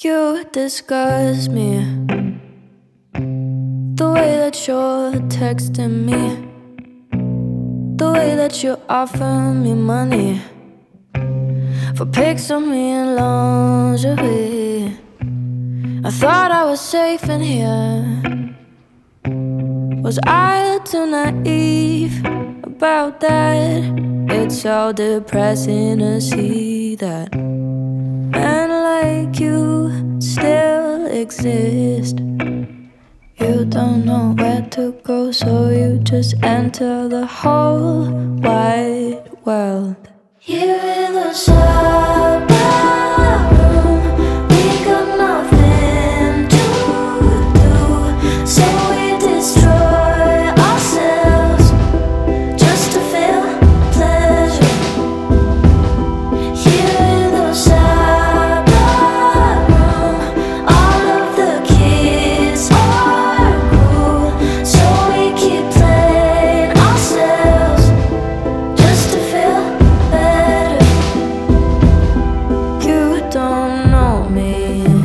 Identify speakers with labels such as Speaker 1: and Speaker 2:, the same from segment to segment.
Speaker 1: You disgust me, the way that you're texting me, the way that you offer me money for pics of me in lingerie. I thought I was safe in here. Was I too naive about that? It's so depressing to see that men like you still exist. You don't know where to go, so you just enter the whole wide world. Here in the suburb room, we got nothing to do, so we destroy ourselves just to feel pleasure. Here in the suburb room, all of the kids are cool, so we keep playing ourselves just to feel better. You don't know me,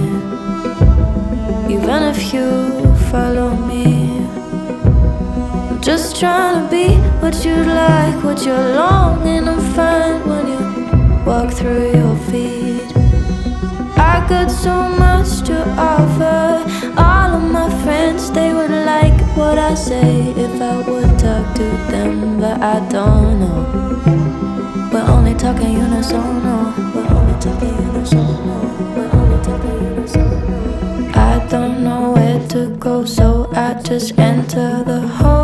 Speaker 1: even if you follow me. I'm just trying to be what you like, what you're longing to find when you walk through your feet. I got so much to offer. All of my friends, they would like what I say if I would talk to them, but I don't know. We're only talking unisono. We're only talking unisono. We're only talking unisono. I don't know where to go, so I just enter the hole.